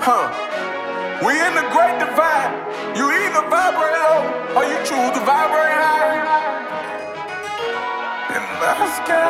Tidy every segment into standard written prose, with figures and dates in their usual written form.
We in the great divide. You either vibrate low or you choose to vibrate high. In the sky.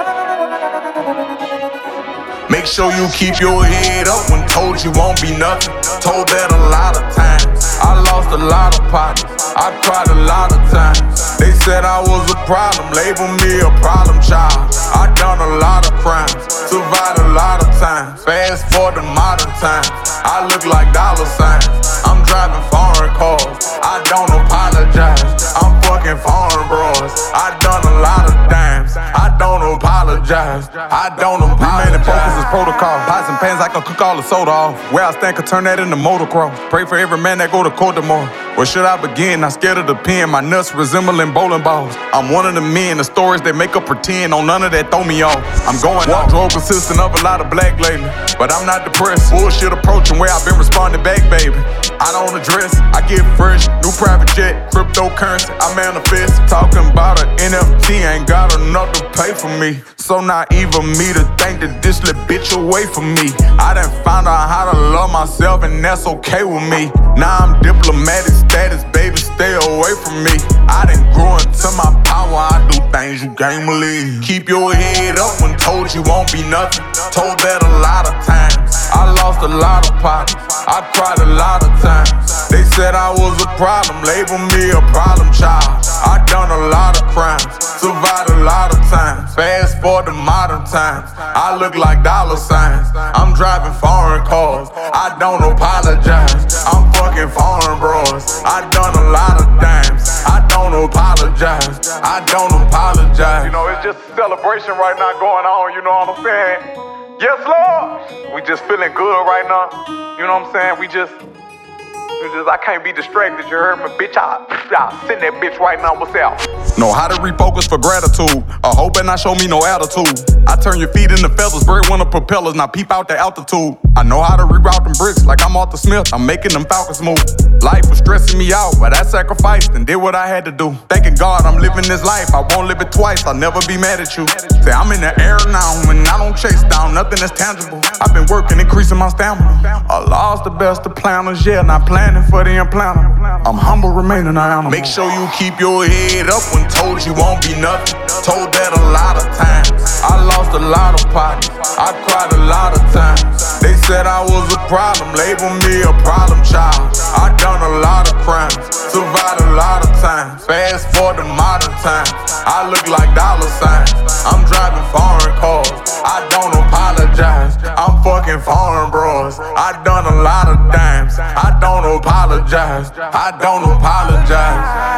Make sure you keep your head up when told you won't be nothing. Told that a lot of times. I lost a lot of partners. I cried a lot of times. They said I was a problem, labeled me a problem child. I done a lot of crimes, survived a lot of times. Fast forward to modern times, I look like dollar signs. I'm driving foreign cars, I don't apologize. I'm fucking foreign bros, I done a lot of dimes. I don't apologize, I don't apologize. Remaining focus is protocol, pots and pans I can cook all the soda off. Where I stand could turn that into motocross. Pray for every man that go to court tomorrow. Where should I begin? I'm scared of the pen, my nuts resembling bowling balls. I'm one of the men, the stories they make up pretend on none of that throw me off. I'm going off, drug consistent of a lot of black lately, but I'm not depressed. Bullshit approaching where I've been responding back, baby. I don't address, I get fresh, new private jet, cryptocurrency, I manifest. Talking about an NFT, ain't got enough to pay for me. So naive of me to think that this little bitch away from me. I done found out how to love myself and that's okay with me. Now I'm diplomatic status, baby, stay away from me. I done grew into my power, I do things you can't believe. Keep your head up when told you won't be nothing. Told that a lot of times. I lost a lot of partners, I cried a lot of times. They said I was a problem, labeled me a problem child. I done a lot of crimes, survived a lot of times. Fast forward to modern times, I look like dollar signs. I'm driving foreign cars, I don't apologize. I'm fucking foreign bros, I done a lot of dimes. I don't apologize, I don't apologize. You know, it's just a celebration right now going on, you know what I'm saying? Yes, Lord! We just feeling good right now, you know what I'm saying? We just, I can't be distracted, you heard me, bitch? I'll send that bitch right now, what's up? Know how to refocus for gratitude. I hope and not show me no attitude. I turn your feet into feathers, bird one of propellers, now peep out the altitude. I know how to reroute them bricks like I'm Arthur Smith, I'm making them falcons move. Life was stressing me out, but I sacrificed and did what I had to do. Thanking God I'm living this life, I won't live it twice, I'll never be mad at you. Say I'm in the air now, and I don't chase down nothing that's tangible. I've been working, increasing my stamina. I lost the best of planners, yeah, not planning for the implanter. I'm humble, remaining an animal. Make sure you keep your head up when told you won't be nothing. Told that a lot of times. I lost a lot of partners, I cried a lot of times. They said I was a problem, labeled me a problem child. I done a lot of crimes, survived a lot of times. Fast forward to modern times, I look like dollar signs. I'm driving foreign cars, I don't apologize. I'm fucking foreign bros, I done a lot of dimes. I don't apologize, I don't apologize.